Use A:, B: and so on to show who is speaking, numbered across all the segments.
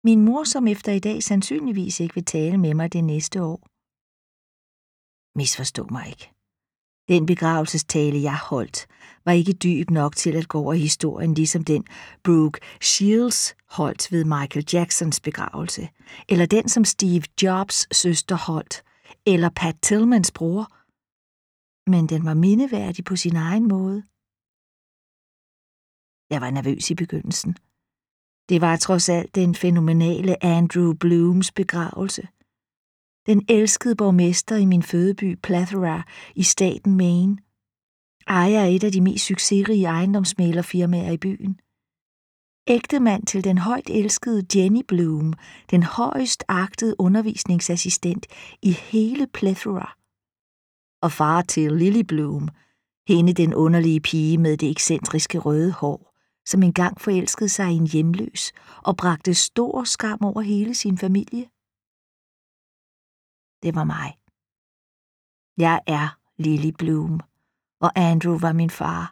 A: Min mor, som efter i dag sandsynligvis ikke vil tale med mig det næste år. Misforstå mig ikke. Den begravelsestale, jeg holdt, var ikke dyb nok til at gå over i historien, ligesom den Brooke Shields holdt ved Michael Jacksons begravelse, eller den, som Steve Jobs' søster holdt, eller Pat Tillmans bror. Men den var mindeværdig på sin egen måde. Jeg var nervøs i begyndelsen. Det var trods alt den fænomenale Andrew Blooms begravelse. Den elskede borgmester i min fødeby Plethora i staten Maine. Ejer af et af de mest succesrige ejendomsmæglerfirmaer i byen. Ægtemand til den højt elskede Jenny Bloom, den højst agtede undervisningsassistent i hele Plethora. Og far til Lily Bloom, hende den underlige pige med det ekscentriske røde hår, som engang forelskede sig i en hjemløs og bragte stor skam over hele sin familie. Det var mig. Jeg er Lily Bloom, og Andrew var min far.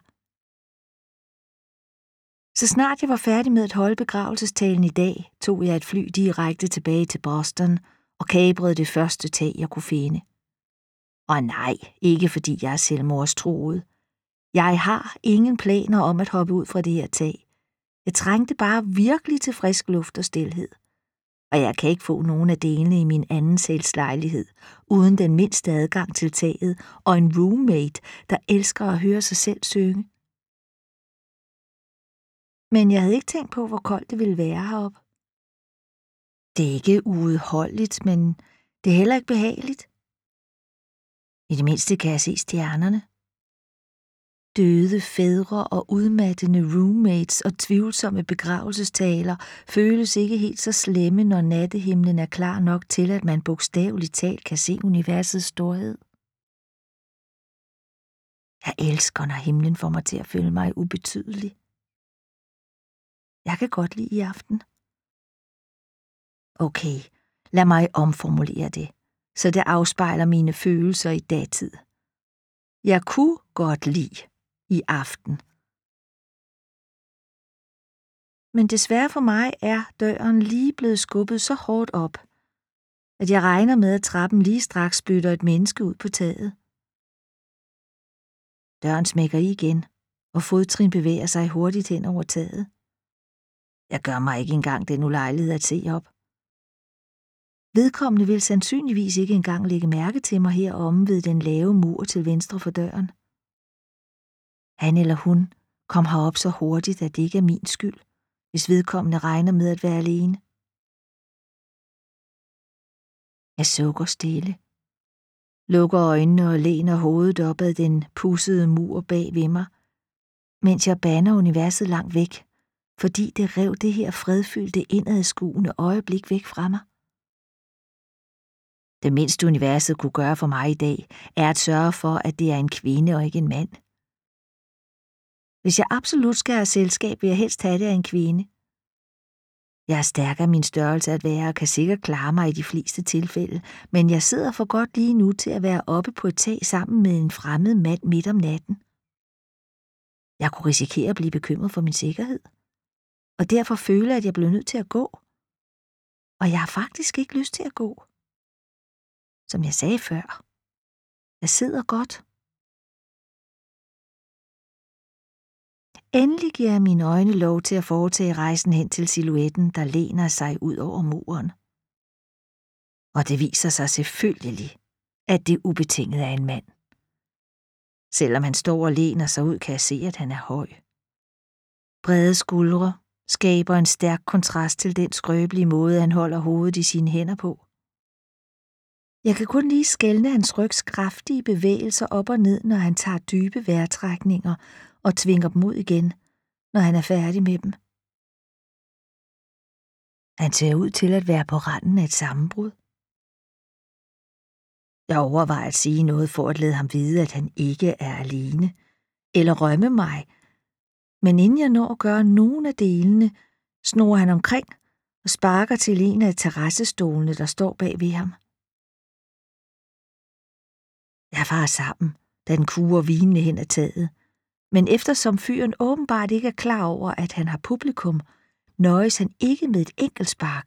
A: Så snart jeg var færdig med at holde begravelsestalen i dag, tog jeg et fly direkte tilbage til Boston og kabrede det første tag, jeg kunne finde. Og nej, ikke fordi jeg er selvmordstruet. Jeg har ingen planer om at hoppe ud fra det her tag. Jeg trængte bare virkelig til frisk luft og stilhed. Og jeg kan ikke få nogen af delene i min anden lejlighed, uden den mindste adgang til taget og en roommate, der elsker at høre sig selv synge. Men jeg havde ikke tænkt på, hvor koldt det ville være heroppe. Det er ikke uudholdeligt, men det er heller ikke behageligt. I det mindste kan jeg se stjernerne. Døde fædre og udmattende roommates og tvivlsomme begravelsestaler føles ikke helt så slemme, når nattehimlen er klar nok til, at man bogstaveligt talt kan se universets storhed. Jeg elsker, når himlen får mig til at føle mig ubetydelig. Jeg kan godt lide i aften. Okay, lad mig omformulere det, så det afspejler mine følelser i datid. Jeg kunne godt lide i aften. Men desværre for mig er døren lige blevet skubbet så hårdt op, at jeg regner med, at trappen lige straks spytter et menneske ud på taget. Døren smækker i igen, og fodtrin bevæger sig hurtigt hen over taget. Jeg gør mig ikke engang den ulejlighed at se op. Vedkommende vil sandsynligvis ikke engang lægge mærke til mig heromme ved den lave mur til venstre for døren. Han eller hun kom herop så hurtigt, at det ikke er min skyld, hvis vedkommende regner med at være alene. Jeg sukker stille, lukker øjnene og læner hovedet op ad den pudsede mur bag ved mig, mens jeg bander universet langt væk, fordi det rev det her fredfyldte indadskuende øjeblik væk fra mig. Det mindste universet kunne gøre for mig i dag, er at sørge for, at det er en kvinde og ikke en mand. Hvis jeg absolut skal have selskab, vil jeg helst have det af en kvinde. Jeg er stærk af min størrelse at være og kan sikkert klare mig i de fleste tilfælde, men jeg sidder for godt lige nu til at være oppe på et tag sammen med en fremmed mand midt om natten. Jeg kunne risikere at blive bekymret for min sikkerhed, og derfor føle, at jeg blev nødt til at gå. Og jeg har faktisk ikke lyst til at gå. Som jeg sagde før. Jeg sidder godt. Endelig giver jeg mine øjne lov til at foretage rejsen hen til silhuetten, der læner sig ud over muren. Og det viser sig selvfølgelig, at det ubetinget er en mand. Selvom han står og læner sig ud, kan jeg se, at han er høj. Brede skuldre skaber en stærk kontrast til den skrøbelige måde, han holder hovedet i sine hænder på. Jeg kan kun lige skelne hans rygs kraftige bevægelser op og ned, når han tager dybe vejrtrækninger og tvinger dem ud igen, når han er færdig med dem. Han ser ud til at være på randen af et sammenbrud. Jeg overvejer at sige noget for at lade ham vide, at han ikke er alene, eller rømme mig, men inden jeg når at gøre nogen af delene, snor han omkring og sparker til en af terrassestolene, der står bag ved ham. Jeg farer sammen, da den kuer vinende hen ad taget, men eftersom fyren åbenbart ikke er klar over, at han har publikum, nøjes han ikke med et enkelt spark,